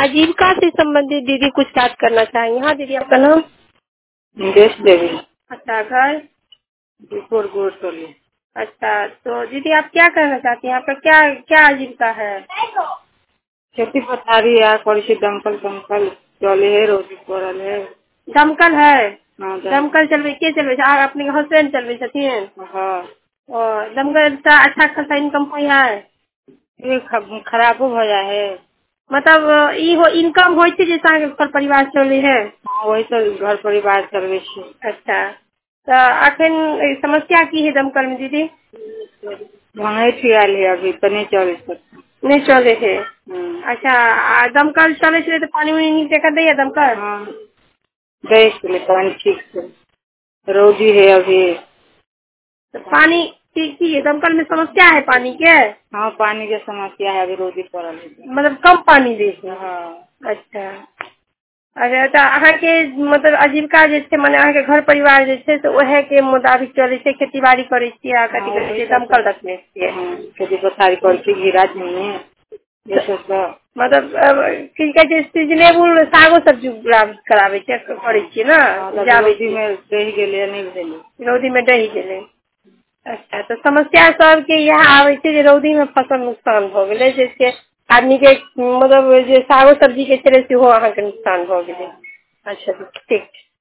आजीविका से संबंधित दीदी कुछ बात करना चाहेंगे। हाँ दीदी, आपका नाम? निदेश देवी। अच्छा, घर? दीपुर गोरटोली। अच्छा, तो दीदी आप क्या करना चाहती हैं? आपका क्या क्या आजीविका है? खेती पथारी यार पड़ी दमकल दमकल चले है, रोजी पड़ल है। दमकल है? हाँ, दमकल चलवे के चलवे छै? अपने हस्बैंड चलवे छथिन? हाँ। और दमकल से अच्छा खासा इनकम होई है? ये खराबो हो जाए है। मतलब ई हो इनकम होय छै जैसे अहाँके घर परिवार चले है? हाँ, वही तो घर परिवार चलवे छी। अच्छा, तो अखन समस्या की है दमकल में दीदी? महंगाई थी आयल है, अभी तो नहीं चल सकता। नहीं चले है? अच्छा, दमकल चले छे तो पानी उनी नीक जगह दैया दमकल? हाँ, दे इसलिए पानी ठीक से रोजी है अभी। तो पानी ठीक ही है? दमकल में समस्या है पानी के? हाँ, पानी की समस्या है, अभी रोजी पड़ल है। मतलब कम पानी दे छै? हाँ। अच्छा अच्छा, तो अहाँके मतलब आजीविका जे छै, माने अहाँके घर परिवार जे छै से ओहे के मुताबिक चले छै? खेती बाड़ी करे छियै आ कथी कहै छै दमकल रखने छियै? खेती पथारी कर घेरा झुन्नी ये सब का। मतलब की कहै छै सीजनेबल सागो सब्जी कराबे छै, करे छियै ना? उपजाबे रौदी छियै? में रह गेलै नहीं भेलै। रौदी में डही गेलै? अच्छा, तो समस्या सबके यह आवे छै जे रौदी में फसल नुकसान भ गेलै, जैसे आदमी के मतलब जे सागो सब्जी के छलै सेहो अहाँके नुकसान भ गेलै। अच्छा ठीक छै।